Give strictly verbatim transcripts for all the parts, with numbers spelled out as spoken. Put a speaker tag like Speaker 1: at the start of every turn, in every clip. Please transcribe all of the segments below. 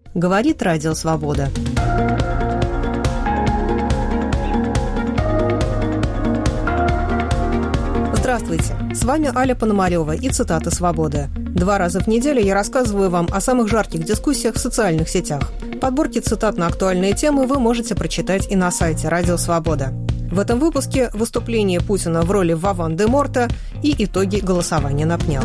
Speaker 1: Говорит Радио Свобода. Здравствуйте, с вами Аля Пономарева и цитаты «Свободы». Два раза в неделю я рассказываю вам о самых жарких дискуссиях в социальных сетях. Подборки цитат на актуальные темы вы можете прочитать и на сайте Радио Свобода. В этом выпуске выступление Путина в роли Вован-де-Морта и итоги голосования на пнях.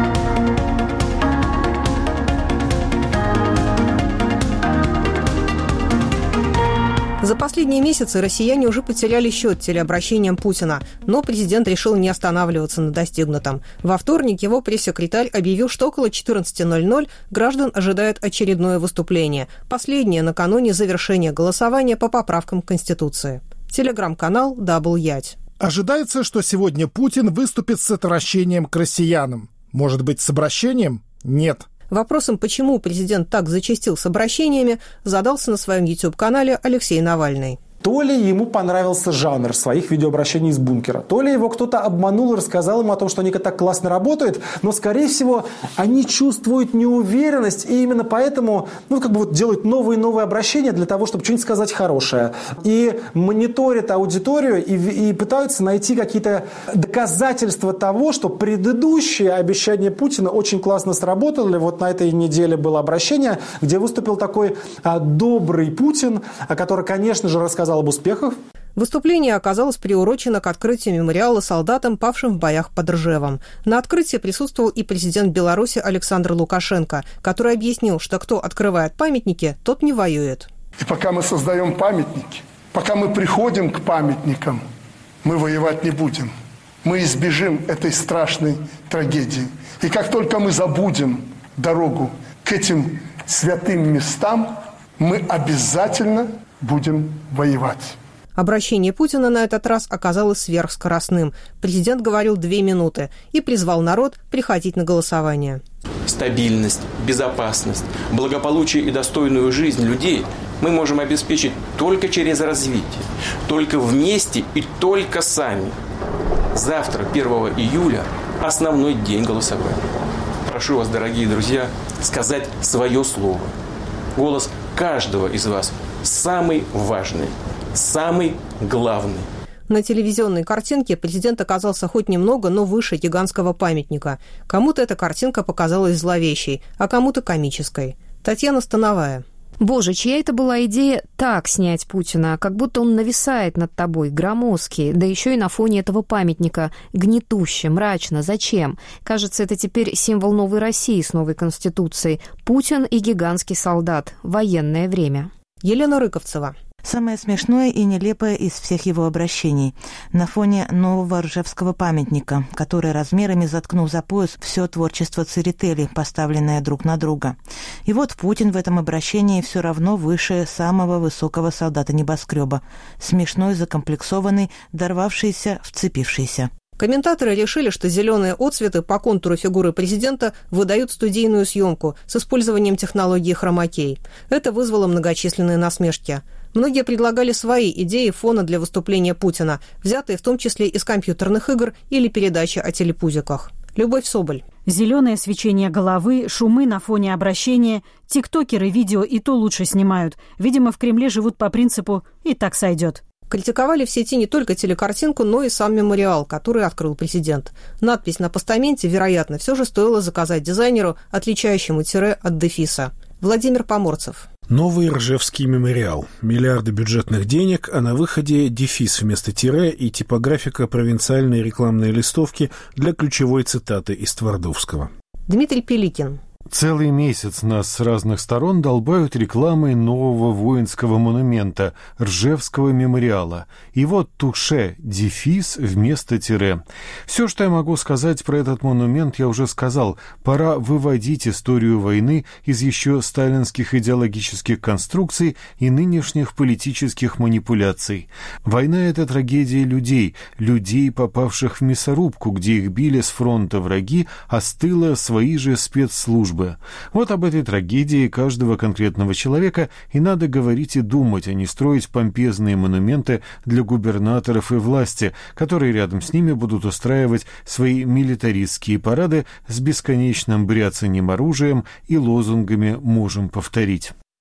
Speaker 1: За последние месяцы россияне уже потеряли счет телеобращениям Путина, но президент решил не останавливаться на достигнутом. Во вторник его пресс-секретарь объявил, что около четырнадцати ноль-ноль граждан ожидает очередное выступление, последнее накануне завершения голосования по поправкам к Конституции. Телеграм-канал «Дабл Ять».
Speaker 2: Ожидается, что сегодня Путин выступит с отвращением к россиянам. Может быть, с обращением? Нет.
Speaker 1: Вопросом, почему президент так зачастил с обращениями, задался на своем YouTube-канале Алексей Навальный.
Speaker 3: То ли ему понравился жанр своих видеообращений из бункера, то ли его кто-то обманул и рассказал ему о том, что они так классно работают, но, скорее всего, они чувствуют неуверенность, и именно поэтому ну, как бы вот делают новые и новые обращения для того, чтобы что-нибудь сказать хорошее. И мониторят аудиторию и, и пытаются найти какие-то доказательства того, что предыдущие обещания Путина очень классно сработали. Вот на этой неделе было обращение, где выступил такой а, добрый Путин, который, конечно же, рассказал об успехах.
Speaker 1: Выступление оказалось приурочено к открытию мемориала солдатам, павшим в боях под Ржевом. На открытии присутствовал и президент Беларуси Александр Лукашенко, который объяснил, что кто открывает памятники, тот не воюет.
Speaker 4: И пока мы создаем памятники, пока мы приходим к памятникам, мы воевать не будем. Мы избежим этой страшной трагедии. И как только мы забудем дорогу к этим святым местам, мы обязательно будем воевать.
Speaker 1: Обращение Путина на этот раз оказалось сверхскоростным. Президент говорил две минуты и призвал народ приходить на голосование.
Speaker 5: Стабильность, безопасность, благополучие и достойную жизнь людей мы можем обеспечить только через развитие, только вместе и только сами. Завтра, первого июля, основной день голосования. Прошу вас, дорогие друзья, сказать свое слово. Голос каждого из вас самый важный, самый главный.
Speaker 1: На телевизионной картинке президент оказался хоть немного, но выше гигантского памятника. Кому-то эта картинка показалась зловещей, а кому-то комической. Татьяна Становая.
Speaker 6: Боже, чья это была идея так снять Путина, как будто он нависает над тобой, громоздкий, да еще и на фоне этого памятника, гнетуще, мрачно. Зачем? Кажется, это теперь символ новой России с новой Конституцией. Путин и гигантский солдат. Военное время.
Speaker 1: Елена Рыковцева.
Speaker 7: Самое смешное и нелепое из всех его обращений на фоне нового Ржевского памятника, который размерами заткнул за пояс все творчество Церетели, поставленное друг на друга. И вот Путин в этом обращении все равно выше самого высокого солдата небоскреба. Смешной, закомплексованный, дорвавшийся, вцепившийся.
Speaker 1: Комментаторы решили, что зеленые отцветы по контуру фигуры президента выдают студийную съемку с использованием технологии хромакей. Это вызвало многочисленные насмешки. Многие предлагали свои идеи фона для выступления Путина, взятые в том числе из компьютерных игр или передачи о телепузиках. Любовь Соболь.
Speaker 8: Зеленое свечение головы, шумы на фоне обращения. Тиктокеры видео и то лучше снимают. Видимо, в Кремле живут по принципу «и так сойдет».
Speaker 1: Критиковали в сети не только телекартинку, но и сам мемориал, который открыл президент. Надпись на постаменте, вероятно, все же стоило заказать дизайнеру, отличающему тире от дефиса. Владимир Поморцев.
Speaker 2: Новый Ржевский мемориал. Миллиарды бюджетных денег, а на выходе дефис вместо тире и типографика провинциальной рекламной листовки для ключевой цитаты из Твардовского.
Speaker 1: Дмитрий Пеликин.
Speaker 9: Целый месяц нас с разных сторон долбают рекламой нового воинского монумента, Ржевского мемориала. И вот туше, дефис вместо тире. Все, что я могу сказать про этот монумент, я уже сказал. Пора выводить историю войны из еще сталинских идеологических конструкций и нынешних политических манипуляций. Война — это трагедия людей, людей, попавших в мясорубку, где их били с фронта враги, а с тыла свои же спецслужбы. Вот об этой трагедии каждого конкретного человека и надо говорить и думать, а не строить помпезные монументы для губернаторов и власти, которые рядом с ними будут устраивать свои милитаристские парады с бесконечным бряцанием оружием и лозунгами «можем повторить».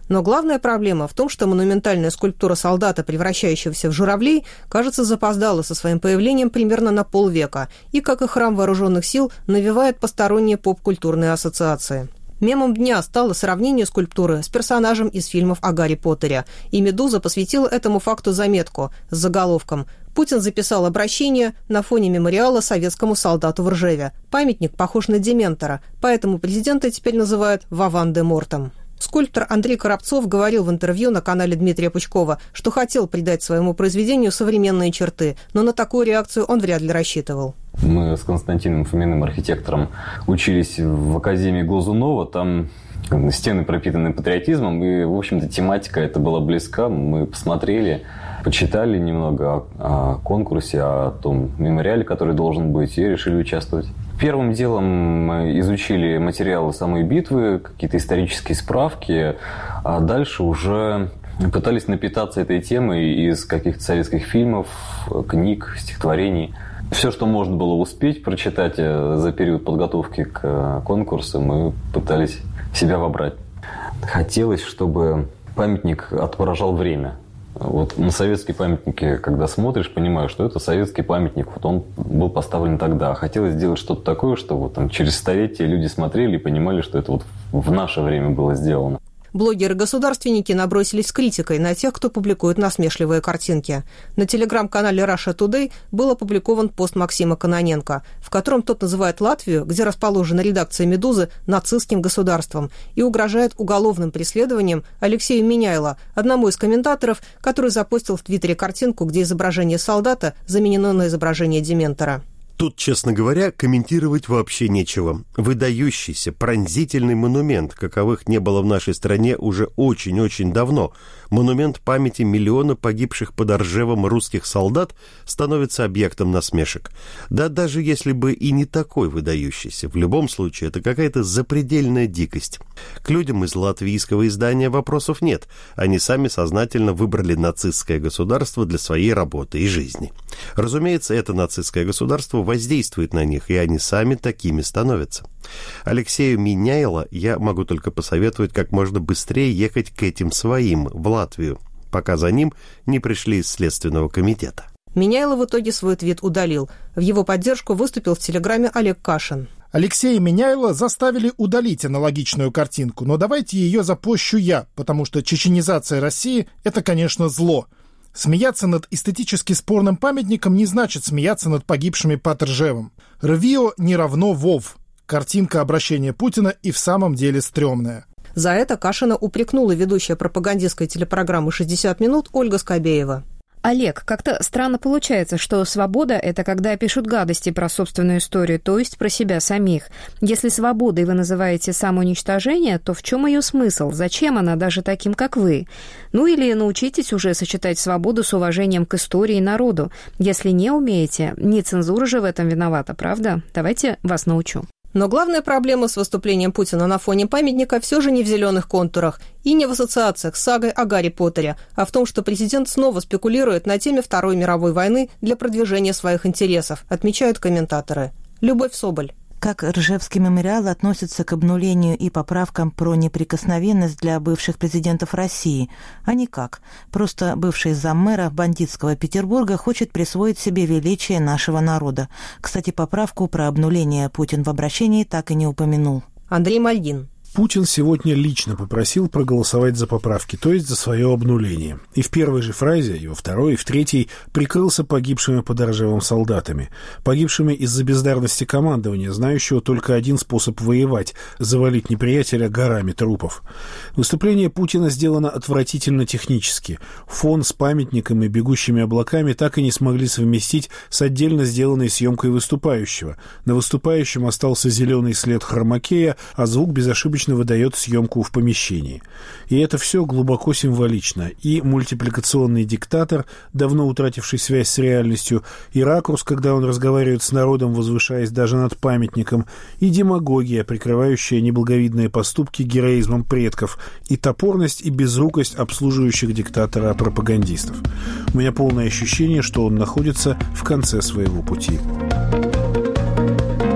Speaker 1: Но главная проблема в том, что монументальная скульптура солдата, превращающегося в журавлей, кажется, запоздала со своим появлением примерно на полвека и, как и храм вооруженных сил, навевает посторонние поп-культурные ассоциации. Мемом дня стало сравнение скульптуры с персонажем из фильмов о Гарри Поттере, и «Медуза» посвятила этому факту заметку с заголовком «Путин записал обращение на фоне мемориала советскому солдату в Ржеве. Памятник похож на Дементора, поэтому президента теперь называют Вован-де-Мортом». Скульптор Андрей Коробцов говорил в интервью на канале Дмитрия Пучкова, что хотел придать своему произведению современные черты, но на такую реакцию он вряд ли рассчитывал.
Speaker 10: Мы с Константином Фоминым, архитектором, учились в Академии Глазунова. Там стены пропитаны патриотизмом, и, в общем-то, тематика эта была близка. Мы посмотрели, почитали немного о, о конкурсе, о том мемориале, который должен быть, и решили участвовать. Первым делом мы изучили материалы самой битвы, какие-то исторические справки, а дальше уже пытались напитаться этой темой из каких-то советских фильмов, книг, стихотворений. Все, что можно было успеть прочитать за период подготовки к конкурсу, мы пытались себя вобрать. Хотелось, чтобы памятник отображал время. Вот на советские памятники, когда смотришь, понимаешь, что это советский памятник, вот он был поставлен тогда. Хотелось сделать что-то такое, что вот там через столетия люди смотрели и понимали, что это вот в наше время было сделано.
Speaker 1: Блогеры-государственники набросились с критикой на тех, кто публикует насмешливые картинки. На телеграм-канале Russia Today был опубликован пост Максима Кононенко, в котором тот называет Латвию, где расположена редакция «Медузы», нацистским государством и угрожает уголовным преследованием Алексею Миняйло, одному из комментаторов, который запостил в Твиттере картинку, где изображение солдата заменено на изображение Дементора.
Speaker 11: Тут, честно говоря, комментировать вообще нечего. Выдающийся, пронзительный монумент, каковых не было в нашей стране уже очень-очень давно. Монумент памяти миллиона погибших под Ржевом русских солдат становится объектом насмешек. Да даже если бы и не такой выдающийся, в любом случае это какая-то запредельная дикость. К людям из латвийского издания вопросов нет. Они сами сознательно выбрали нацистское государство для своей работы и жизни. Разумеется, это нацистское государство воздействует на них, и они сами такими становятся. Алексею Миняйло я могу только посоветовать как можно быстрее ехать к этим своим в Латвию, пока за ним не пришли из Следственного комитета.
Speaker 1: Миняйло в итоге свой твит удалил. В его поддержку выступил в Телеграме Олег Кашин.
Speaker 12: Алексея Миняйло заставили удалить аналогичную картинку, но давайте ее запощу я, потому что чеченизация России – это, конечно, зло. Смеяться над эстетически спорным памятником не значит смеяться над погибшими под Ржевом. Рвио не равно Вов. Картинка обращения Путина и в самом деле стрёмная.
Speaker 1: За это Кашина упрекнула ведущая пропагандистской телепрограммы «шестьдесят минут» Ольга Скобеева.
Speaker 6: Олег, как-то странно получается, что свобода – это когда пишут гадости про собственную историю, то есть про себя самих. Если свободой вы называете самоуничтожение, то в чем ее смысл? Зачем она даже таким, как вы? Ну или научитесь уже сочетать свободу с уважением к истории и народу. Если не умеете, не цензура же в этом виновата, правда? Давайте вас научу.
Speaker 1: Но главная проблема с выступлением Путина на фоне памятника все же не в зеленых контурах и не в ассоциациях с сагой о Гарри Поттере, а в том, что президент снова спекулирует на теме Второй мировой войны для продвижения своих интересов, отмечают комментаторы. Любовь Соболь.
Speaker 7: Как Ржевский мемориал относится к обнулению и поправкам про неприкосновенность для бывших президентов России? А никак. Просто бывший заммэра бандитского Петербурга хочет присвоить себе величие нашего народа. Кстати, поправку про обнуление Путин в обращении так и не упомянул.
Speaker 1: Андрей Мальгин.
Speaker 2: Путин сегодня лично попросил проголосовать за поправки, то есть за свое обнуление. И в первой же фразе, и во второй, и в третьей прикрылся погибшими под Ржевом солдатами. Погибшими из-за бездарности командования, знающего только один способ воевать – завалить неприятеля горами трупов. Выступление Путина сделано отвратительно технически. Фон с памятником и бегущими облаками так и не смогли совместить с отдельно сделанной съемкой выступающего. На выступающем остался зеленый след хромакея, а звук безошибочно выдает съемку в помещении. И это все глубоко символично. И мультипликационный диктатор, давно утративший связь с реальностью, и ракурс, когда он разговаривает с народом, возвышаясь даже над памятником, и демагогия, прикрывающая неблаговидные поступки героизмом предков, и топорность и безрукость обслуживающих диктатора пропагандистов. У меня полное ощущение, что он находится в конце своего пути.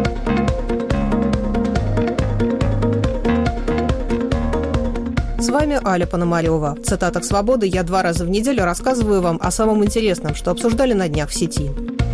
Speaker 1: С вами вами Аля Пономарева. В цитатах «Свободы» я два раза в неделю рассказываю вам о самом интересном, что обсуждали на днях в сети.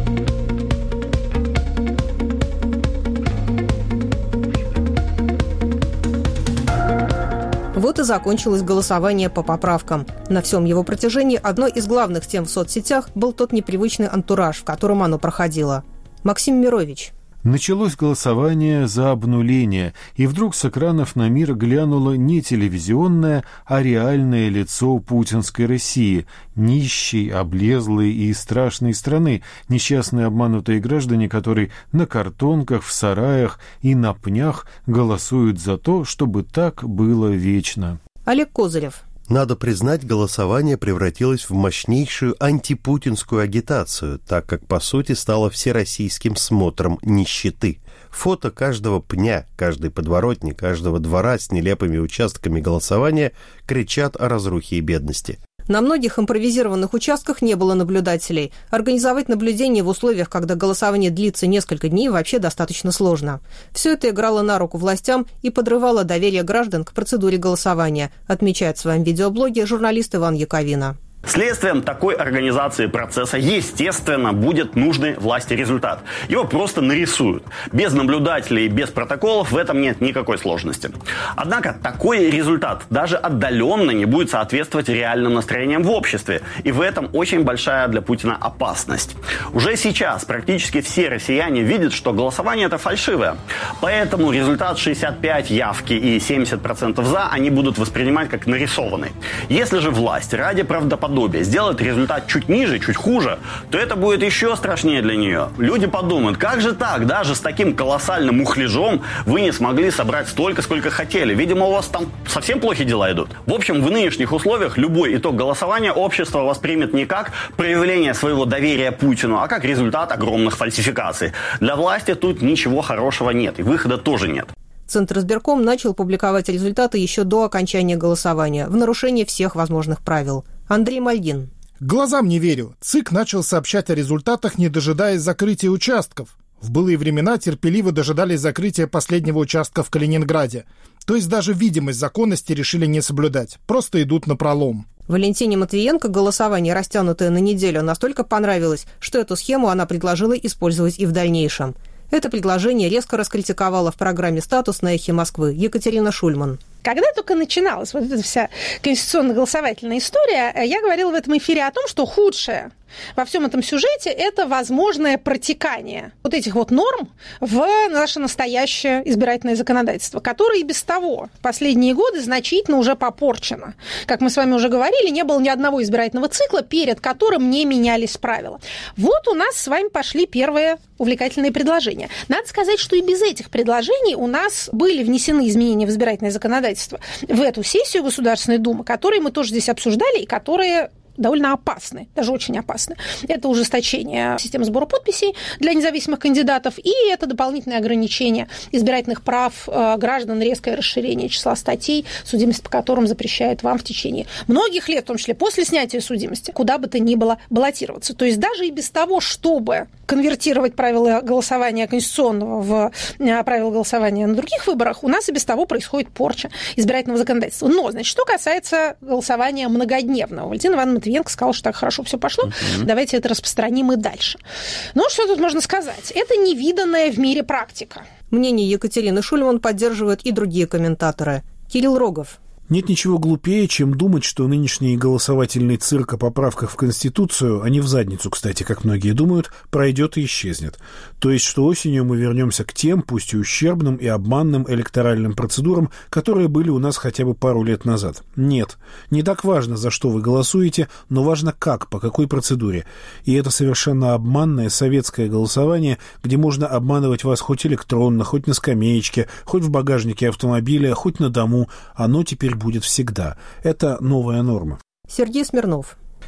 Speaker 1: Вот и закончилось голосование по поправкам. На всем его протяжении одной из главных тем в соцсетях был тот непривычный антураж, в котором оно проходило. Максим Мирович.
Speaker 9: Началось голосование за обнуление, и вдруг с экранов на мир глянуло не телевизионное, а реальное лицо путинской России, нищей, облезлой и страшной страны, несчастные обманутые граждане, которые на картонках, в сараях и на пнях голосуют за то, чтобы так было вечно.
Speaker 1: Олег Козырев.
Speaker 11: Надо признать, голосование превратилось в мощнейшую антипутинскую агитацию, так как, по сути, стало всероссийским смотром нищеты. Фото каждого пня, каждой подворотни, каждого двора с нелепыми участками голосования кричат о разрухе и бедности.
Speaker 1: На многих импровизированных участках не было наблюдателей. Организовать наблюдение в условиях, когда голосование длится несколько дней, вообще достаточно сложно. Все это играло на руку властям и подрывало доверие граждан к процедуре голосования, отмечает в своем видеоблоге журналист Иван Яковина.
Speaker 13: Следствием такой организации процесса, естественно, будет нужный власти результат. Его просто нарисуют. Без наблюдателей, без протоколов в этом нет никакой сложности. Однако такой результат даже отдаленно не будет соответствовать реальным настроениям в обществе. И в этом очень большая для Путина опасность. Уже сейчас практически все россияне видят, что голосование это фальшивое. Поэтому результат шестьдесят пять явки и семьдесят процентов за они будут воспринимать как нарисованный. Если же власть ради правдоподобия сделает результат чуть ниже, чуть хуже, то это будет еще страшнее для нее. Люди подумают, как же так, даже с таким колоссальным мухляжом вы не смогли собрать столько, сколько хотели. Видимо, у вас там совсем плохие дела идут. В общем, в нынешних условиях любой итог голосования общество воспримет не как проявление своего доверия Путину, а как результат огромных фальсификаций. Для власти тут ничего хорошего нет, и выхода тоже нет.
Speaker 1: Центризбирком начал публиковать результаты еще до окончания голосования, в нарушение всех возможных правил. Андрей Мальгин.
Speaker 12: Глазам не верю. ЦИК начал сообщать о результатах, не дожидаясь закрытия участков. В былые времена терпеливо дожидались закрытия последнего участка в Калининграде. То есть даже видимость законности решили не соблюдать. Просто идут напролом.
Speaker 1: Валентине Матвиенко голосование, растянутое на неделю, настолько понравилось, что эту схему она предложила использовать и в дальнейшем. Это предложение резко раскритиковала в программе «Статус» на «Эхе Москвы» Екатерина Шульман.
Speaker 14: Когда только начиналась вот эта вся конституционно-голосовательная история, я говорила в этом эфире о том, что худшее во всем этом сюжете – это возможное протекание вот этих вот норм в наше настоящее избирательное законодательство, которое и без того в последние годы значительно уже попорчено. Как мы с вами уже говорили, не было ни одного избирательного цикла, перед которым не менялись правила. Вот у нас с вами пошли первые увлекательные предложения. Надо сказать, что и без этих предложений у нас были внесены изменения в избирательное законодательство в эту сессию Государственной Думы, которые мы тоже здесь обсуждали и которые довольно опасны, даже очень опасны. Это ужесточение системы сбора подписей для независимых кандидатов и это дополнительное ограничение избирательных прав граждан, резкое расширение числа статей, судимость по которым запрещает вам в течение многих лет, в том числе после снятия судимости, куда бы то ни было баллотироваться. То есть даже и без того, чтобы конвертировать правила голосования конституционного в правила голосования на других выборах, у нас и без того происходит порча избирательного законодательства. Но, значит, что касается голосования многодневного, Валентина Ивановна Матвиенко сказала, что так хорошо все пошло, uh-huh. давайте это распространим и дальше. Ну, что тут можно сказать? Это невиданная в мире практика.
Speaker 1: Мнение Екатерины Шульман поддерживают и другие комментаторы. Кирилл Рогов.
Speaker 2: Нет ничего глупее, чем думать, что нынешний голосовательный цирк о поправках в Конституцию, а не в задницу, кстати, как многие думают, пройдет и исчезнет. То есть, что осенью мы вернемся к тем, пусть и ущербным и обманным электоральным процедурам, которые были у нас хотя бы пару лет назад. Нет, не так важно, за что вы голосуете, но важно как, по какой процедуре. И это совершенно обманное советское голосование, где можно обманывать вас хоть электронно, хоть на скамеечке, хоть в багажнике автомобиля, хоть на дому, оно теперь будет всегда. Это новая норма.
Speaker 1: Сергей Смирнов.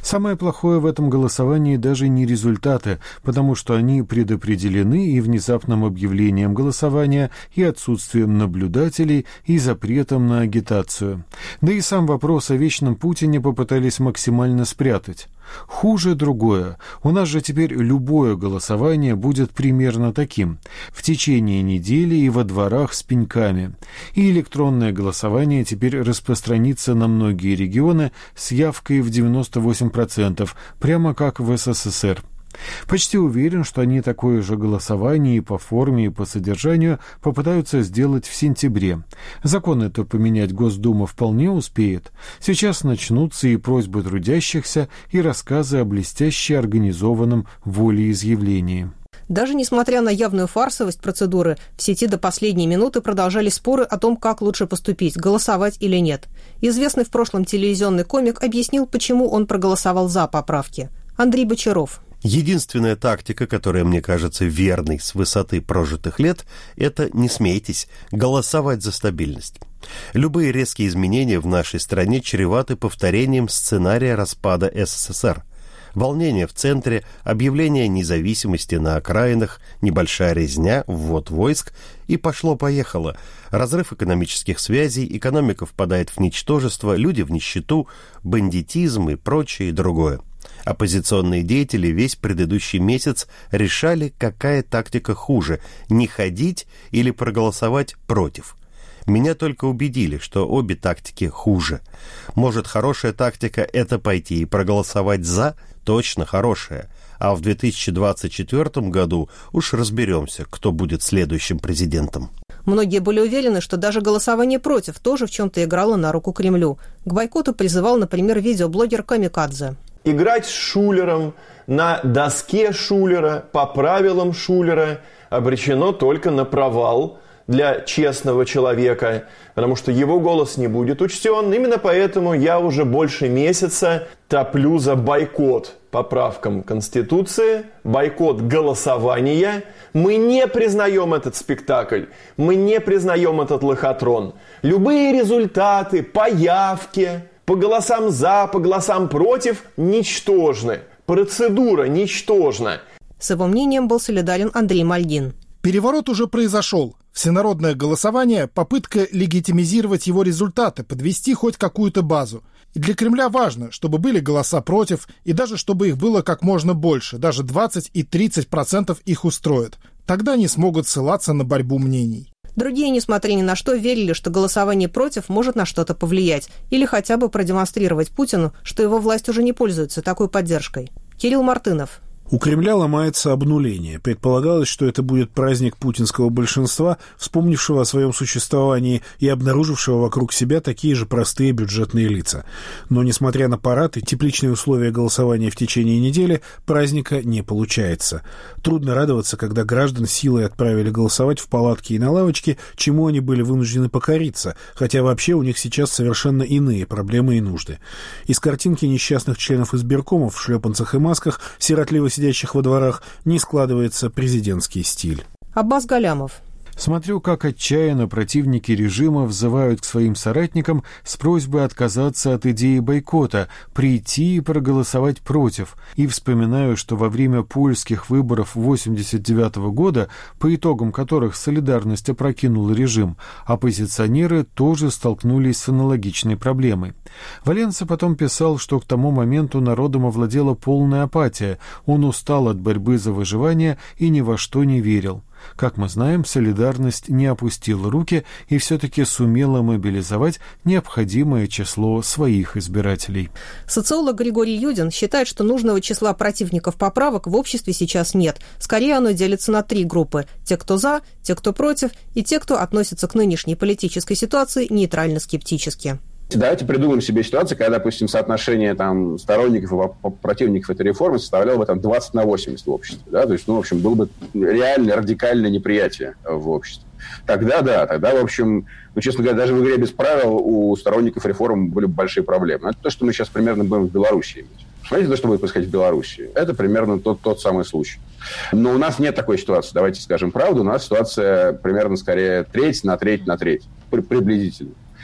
Speaker 9: Самое плохое в этом голосовании даже не результаты, потому что они предопределены и внезапным объявлением голосования, и отсутствием наблюдателей, и запретом на агитацию. Да и сам вопрос о вечном Путине попытались максимально спрятать. Хуже другое. У нас же теперь любое голосование будет примерно таким. В течение недели и во дворах с пеньками. И электронное голосование теперь распространится на многие регионы с явкой в девяносто восемь процентов, прямо как в СССР. Почти уверен, что они такое же голосование и по форме, и по содержанию попытаются сделать в сентябре. Закон это поменять Госдума вполне успеет. Сейчас начнутся и просьбы трудящихся, и рассказы о блестяще организованном волеизъявлении.
Speaker 1: Даже несмотря на явную фарсовость процедуры, в сети до последней минуты продолжались споры о том, как лучше поступить, голосовать или нет. Известный в прошлом телевизионный комик объяснил, почему он проголосовал за поправки. Андрей Бочаров.
Speaker 11: Единственная тактика, которая мне кажется верной с высоты прожитых лет, это, не смейтесь, голосовать за стабильность. Любые резкие изменения в нашей стране чреваты повторением сценария распада СССР. Волнение в центре, объявление независимости на окраинах, небольшая резня, ввод войск, и пошло-поехало. Разрыв экономических связей, экономика впадает в ничтожество, люди в нищету, бандитизм и прочее и другое. Оппозиционные деятели весь предыдущий месяц решали, какая тактика хуже – не ходить или проголосовать против. Меня только убедили, что обе тактики хуже. Может, хорошая тактика – это пойти и проголосовать «за», точно хорошая. А в две тысячи двадцать четвёртом году уж разберемся, кто будет следующим президентом.
Speaker 1: Многие были уверены, что даже голосование против тоже в чем-то играло на руку Кремлю. К бойкоту призывал, например, видеоблогер Камикадзе.
Speaker 15: Играть с Шулером на доске Шулера, по правилам Шулера, обречено только на провал для честного человека, потому что его голос не будет учтен. Именно поэтому я уже больше месяца топлю за бойкот поправкам Конституции, бойкот голосования. Мы не признаем этот спектакль, мы не признаем этот лохотрон. Любые результаты по явке, по голосам «за», по голосам «против» ничтожны. Процедура ничтожна.
Speaker 1: С его мнением был солидарен Андрей Мальгин.
Speaker 12: Переворот уже произошел. Всенародное голосование – попытка легитимизировать его результаты, подвести хоть какую-то базу. И для Кремля важно, чтобы были голоса против, и даже чтобы их было как можно больше, даже двадцать и тридцать процентов их устроит. Тогда они смогут ссылаться на борьбу мнений.
Speaker 1: Другие, несмотря ни на что, верили, что голосование против может на что-то повлиять или хотя бы продемонстрировать Путину, что его власть уже не пользуется такой поддержкой. Кирилл Мартынов.
Speaker 2: У Кремля ломается обнуление. Предполагалось, что это будет праздник путинского большинства, вспомнившего о своем существовании и обнаружившего вокруг себя такие же простые бюджетные лица. Но, несмотря на парад и тепличные условия голосования в течение недели, праздника не получается. Трудно радоваться, когда граждан силой отправили голосовать в палатки и на лавочки, чему они были вынуждены покориться, хотя вообще у них сейчас совершенно иные проблемы и нужды. Из картинки несчастных членов избиркомов в шлепанцах и масках, сиротливо сидящих во дворах, не складывается президентский стиль.
Speaker 1: Аббас Галямов.
Speaker 9: Смотрю, как отчаянно противники режима взывают к своим соратникам с просьбой отказаться от идеи бойкота, прийти и проголосовать против. И вспоминаю, что во время польских выборов восемьдесят девятого года, по итогам которых солидарность опрокинула режим, оппозиционеры тоже столкнулись с аналогичной проблемой. Валенса потом писал, что к тому моменту народом овладела полная апатия, он устал от борьбы за выживание и ни во что не верил. Как мы знаем, солидарность не опустила руки и все-таки сумела мобилизовать необходимое число своих избирателей.
Speaker 1: Социолог Григорий Юдин считает, что нужного числа противников поправок в обществе сейчас нет. Скорее, оно делится на три группы. Те, кто за, те, кто против, и те, кто относится к нынешней политической ситуации нейтрально-скептически.
Speaker 16: Давайте придумаем себе ситуацию, когда, допустим, соотношение там, сторонников и противников этой реформы составляло бы там, двадцать на восемьдесят в обществе. Да? То есть, ну, в общем, было бы реальное радикальное неприятие в обществе. Тогда, да, тогда, в общем, ну, честно говоря, даже в игре без правил у сторонников реформ были большие проблемы. Это то, что мы сейчас примерно будем в Беларуси иметь. Смотрите, то, что будет происходить в Беларуси. Это примерно тот, тот самый случай. Но у нас нет такой ситуации. Давайте скажем правду. У нас ситуация примерно, скорее, треть на треть на треть. Приблизительно.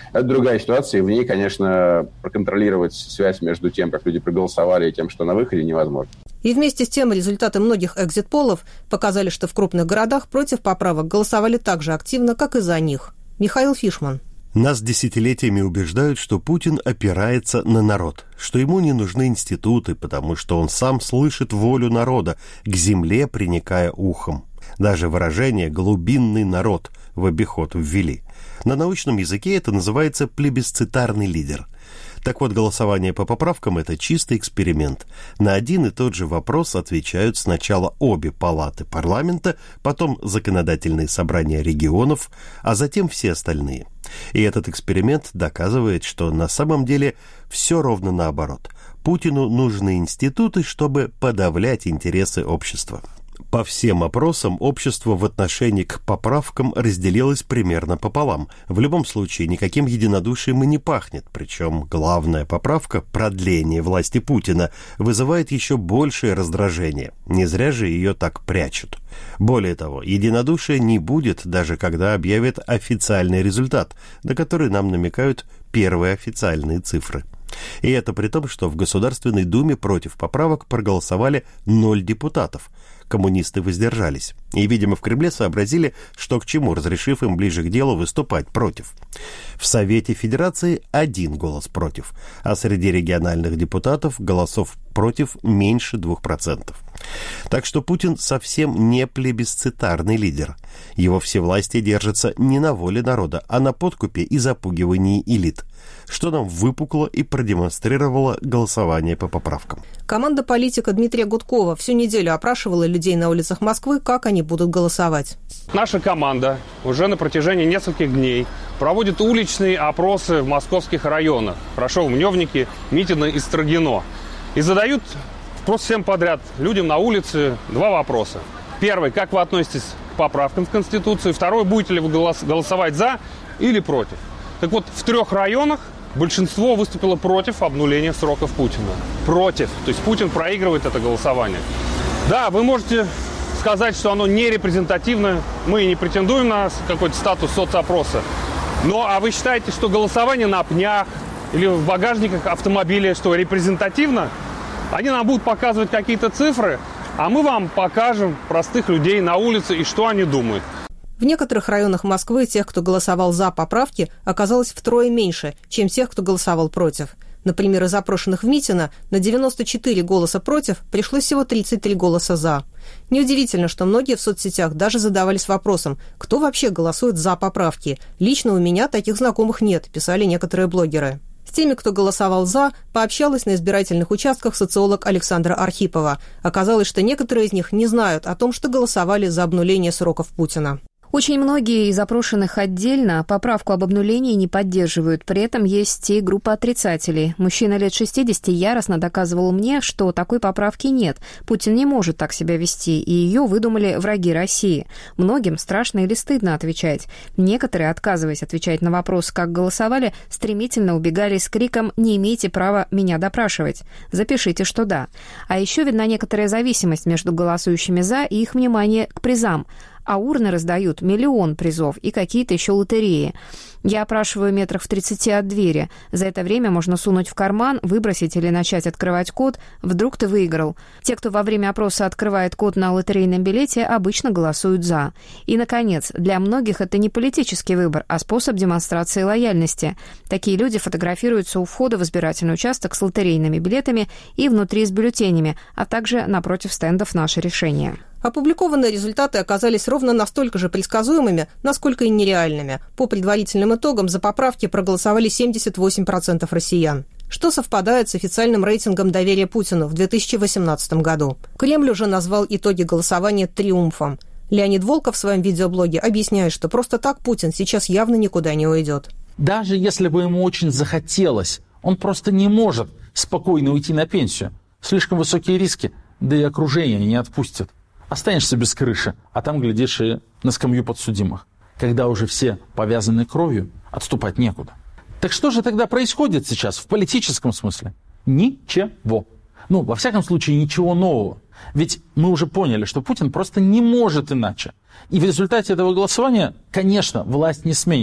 Speaker 16: Это другая ситуация, и в ней, конечно, проконтролировать связь между тем, как люди проголосовали, и тем, что на выходе, невозможно.
Speaker 1: И вместе с тем результаты многих экзит-полов показали, что в крупных городах против поправок голосовали так же активно, как и за них. Михаил Фишман.
Speaker 11: Нас десятилетиями убеждают, что Путин опирается на народ, что ему не нужны институты, потому что он сам слышит волю народа, к земле приникая ухом. Даже выражение «глубинный народ» в обиход ввели. На научном языке это называется плебисцитарный лидер. Так вот, голосование по поправкам – это чистый эксперимент. На один и тот же вопрос отвечают сначала обе палаты парламента, потом законодательные собрания регионов, а затем все остальные. И этот эксперимент доказывает, что на самом деле все ровно наоборот. Путину нужны институты, чтобы подавлять интересы общества. По всем опросам общество в отношении к поправкам разделилось примерно пополам. В любом случае, никаким единодушием и не пахнет. Причем главная поправка, продление власти Путина, вызывает еще большее раздражение. Не зря же ее так прячут. Более того, единодушия не будет, даже когда объявят официальный результат, на который нам намекают первые официальные цифры. И это при том, что в Государственной Думе против поправок проголосовали ноль депутатов. Коммунисты воздержались. И, видимо, в Кремле сообразили, что к чему, разрешив им ближе к делу выступать против. В Совете Федерации один голос против, а среди региональных депутатов голосов против меньше двух процентов. Так что Путин совсем не плебисцитарный лидер. Его всевластие держится не на воле народа, а на подкупе и запугивании элит, что нам выпукло и продемонстрировало голосование по поправкам.
Speaker 1: Команда политика Дмитрия Гудкова всю неделю опрашивала людей на улицах Москвы, как они будут голосовать.
Speaker 17: Наша команда уже на протяжении нескольких дней проводит уличные опросы в московских районах. Прошел в Мневнике, Митино и Строгино. И задают просто всем подряд людям на улице два вопроса. Первый, как вы относитесь к поправкам в Конституцию? Второй, будете ли вы голосовать за или против? Так вот, в трех районах большинство выступило против обнуления сроков Путина. Против. То есть Путин проигрывает это голосование. Да, вы можете сказать, что оно не репрезентативно. Мы не претендуем на какой-то статус соцопроса. Но а вы считаете, что голосование на пнях или в багажниках автомобиля, что репрезентативно? Они нам будут показывать какие-то цифры, а мы вам покажем простых людей на улице и что они думают.
Speaker 1: В некоторых районах Москвы тех, кто голосовал за поправки, оказалось втрое меньше, чем тех, кто голосовал против. Например, из опрошенных в Митино на девяносто четыре голоса против пришлось всего тридцать три голоса за. Неудивительно, что многие в соцсетях даже задавались вопросом, кто вообще голосует за поправки. Лично у меня таких знакомых нет, писали некоторые блогеры. С теми, кто голосовал «за», пообщалась на избирательных участках социолог Александра Архипова. Оказалось, что некоторые из них не знают о том, что голосовали за обнуление сроков Путина.
Speaker 6: Очень многие из опрошенных отдельно поправку об обнулении не поддерживают. При этом есть и группа отрицателей. Мужчина лет шестидесяти яростно доказывал мне, что такой поправки нет. Путин не может так себя вести, и ее выдумали враги России. Многим страшно или стыдно отвечать. Некоторые, отказываясь отвечать на вопрос, как голосовали, стремительно убегали с криком «Не имеете права меня допрашивать». Запишите, что да. А еще видна некоторая зависимость между голосующими «за» и их внимание к призам. А урны раздают миллион призов и какие-то еще лотереи. Я опрашиваю метрах в тридцати от двери. За это время можно сунуть в карман, выбросить или начать открывать код. Вдруг ты выиграл. Те, кто во время опроса открывает код на лотерейном билете, обычно голосуют «за». И, наконец, для многих это не политический выбор, а способ демонстрации лояльности. Такие люди фотографируются у входа в избирательный участок с лотерейными билетами и внутри с бюллетенями, а также напротив стендов «Наше решение».
Speaker 1: Опубликованные результаты оказались ровно настолько же предсказуемыми, насколько и нереальными. По предварительным итогам за поправки проголосовали семьдесят восемь процентов россиян, что совпадает с официальным рейтингом доверия Путину в две тысячи восемнадцатом году. Кремль уже назвал итоги голосования триумфом. Леонид Волков в своем видеоблоге объясняет, что просто так Путин сейчас явно никуда не уйдет.
Speaker 18: Даже если бы ему очень захотелось, он просто не может спокойно уйти на пенсию. Слишком высокие риски, да и окружение не отпустит. Останешься без крыши, а там, глядишь, и на скамью подсудимых. Когда уже все повязаны кровью, отступать некуда. Так что же тогда происходит сейчас в политическом смысле? Ничего. Ну, во всяком случае, ничего нового. Ведь мы уже поняли, что Путин просто не может иначе. И в результате этого голосования, конечно, власть не сменится.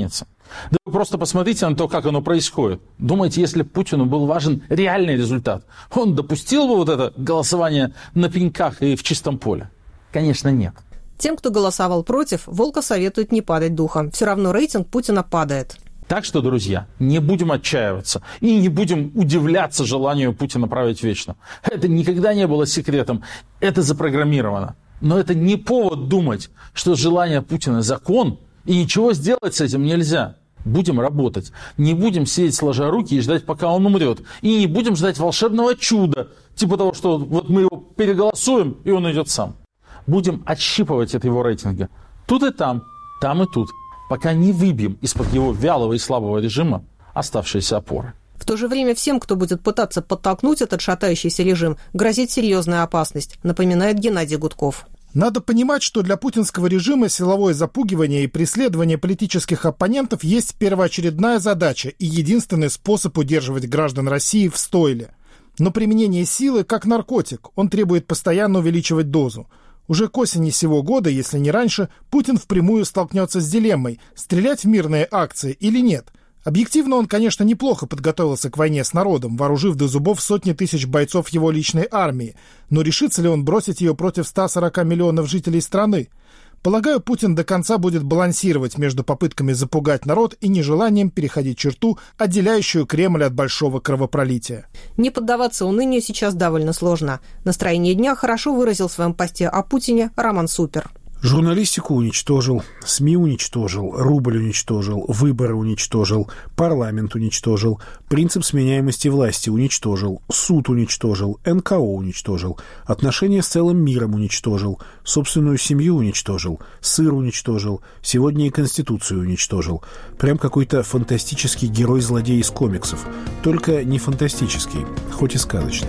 Speaker 18: Да вы просто посмотрите на то, как оно происходит. Думаете, если Путину был важен реальный результат, он допустил бы вот это голосование на пеньках и в чистом поле? Конечно, нет.
Speaker 1: Тем, кто голосовал против, Волков советует не падать духом. Все равно рейтинг Путина падает.
Speaker 18: Так что, друзья, не будем отчаиваться и не будем удивляться желанию Путина править вечно. Это никогда не было секретом, это запрограммировано. Но это не повод думать, что желание Путина – закон, и ничего сделать с этим нельзя. Будем работать, не будем сидеть сложа руки и ждать, пока он умрет. И не будем ждать волшебного чуда, типа того, что вот мы его переголосуем, и он идет сам. Будем отщипывать от его рейтинга. Тут и там, там и тут, пока не выбьем из-под его вялого и слабого режима оставшиеся опоры.
Speaker 1: В то же время всем, кто будет пытаться подтолкнуть этот шатающийся режим, грозит серьезная опасность, напоминает Геннадий Гудков.
Speaker 12: Надо понимать, что для путинского режима силовое запугивание и преследование политических оппонентов есть первоочередная задача и единственный способ удерживать граждан России в стойле. Но применение силы как наркотик, он требует постоянно увеличивать дозу. Уже к осени сего года, если не раньше, Путин впрямую столкнется с дилеммой – стрелять в мирные акции или нет. Объективно он, конечно, неплохо подготовился к войне с народом, вооружив до зубов сотни тысяч бойцов его личной армии. Но решится ли он бросить ее против ста сорока миллионов жителей страны? Полагаю, Путин до конца будет балансировать между попытками запугать народ и нежеланием переходить черту, отделяющую Кремль от большого кровопролития.
Speaker 1: Не поддаваться унынию сейчас довольно сложно. Настроение дня хорошо выразил в своем посте о Путине Роман Супер.
Speaker 2: Журналистику уничтожил, СМИ уничтожил, рубль уничтожил, выборы уничтожил, парламент уничтожил, принцип сменяемости власти уничтожил, суд уничтожил, эн ка о уничтожил, отношения с целым миром уничтожил, собственную семью уничтожил, сыр уничтожил, сегодня и Конституцию уничтожил. Прям какой-то фантастический герой-злодей из комиксов. Только не фантастический, хоть и сказочный.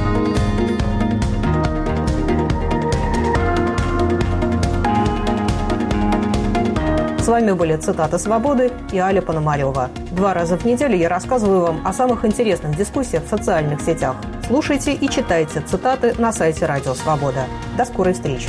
Speaker 1: С вами были «Цитаты свободы» и Аля Пономарева. Два раза в неделю я рассказываю вам о самых интересных дискуссиях в социальных сетях. Слушайте и читайте цитаты на сайте «Радио Свобода». До скорой встречи.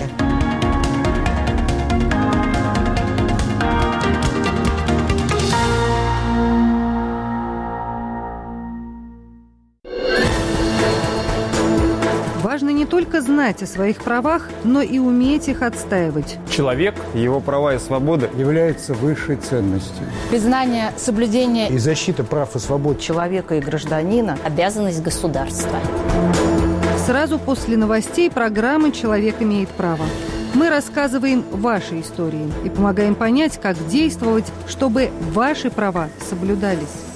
Speaker 19: Важно не только знать о своих правах, но и уметь их отстаивать.
Speaker 20: Человек, его права и свободы являются высшей ценностью.
Speaker 21: Признание, соблюдение
Speaker 20: и защита прав и свобод
Speaker 21: человека и гражданина – обязанность государства.
Speaker 19: Сразу после новостей программы «Человек имеет право». Мы рассказываем ваши истории и помогаем понять, как действовать, чтобы ваши права соблюдались.